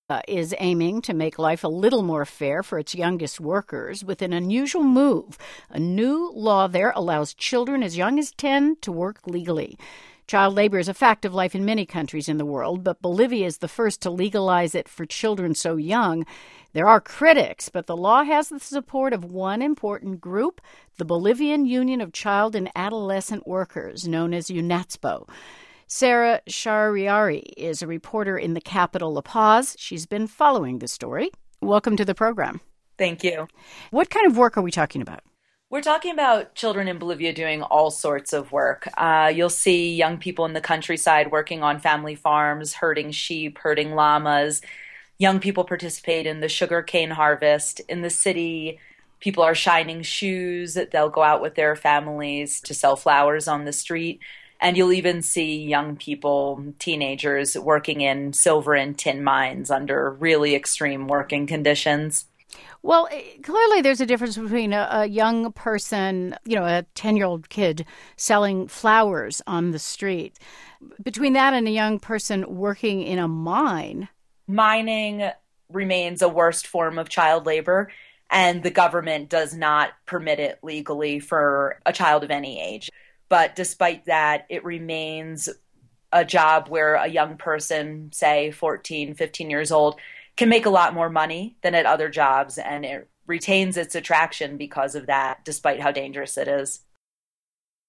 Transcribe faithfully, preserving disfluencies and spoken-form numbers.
uh, is aiming to make life a little more fair for its youngest workers with an unusual move. A new law there allows children as young as ten to work legally. Child labor is a fact of life in many countries in the world, but Bolivia is the first to legalize it for children so young. There are critics, but the law has the support of one important group, the Bolivian Union of Child and Adolescent Workers, known as UNATSPO. Sarah Shahriari is a reporter in the capital, La Paz. She's been following this story. Welcome to the program. Thank you. What kind of work are we talking about? We're talking about children in Bolivia doing all sorts of work. Uh, you'll see young people in the countryside working on family farms, herding sheep, herding llamas. Young people participate in the sugarcane harvest. In the city, people are shining shoes. They'll go out with their families to sell flowers on the street. And you'll even see young people, teenagers, working in silver and tin mines under really extreme working conditions. Well, clearly there's a difference between a, a young person, you know, a ten-year-old kid selling flowers on the street. Between that and a young person working in a mine. Mining remains a worst form of child labor, and the government does not permit it legally for a child of any age. But despite that, it remains a job where a young person, say fourteen, fifteen years old, can make a lot more money than at other jobs, and it retains its attraction because of that, despite how dangerous it is.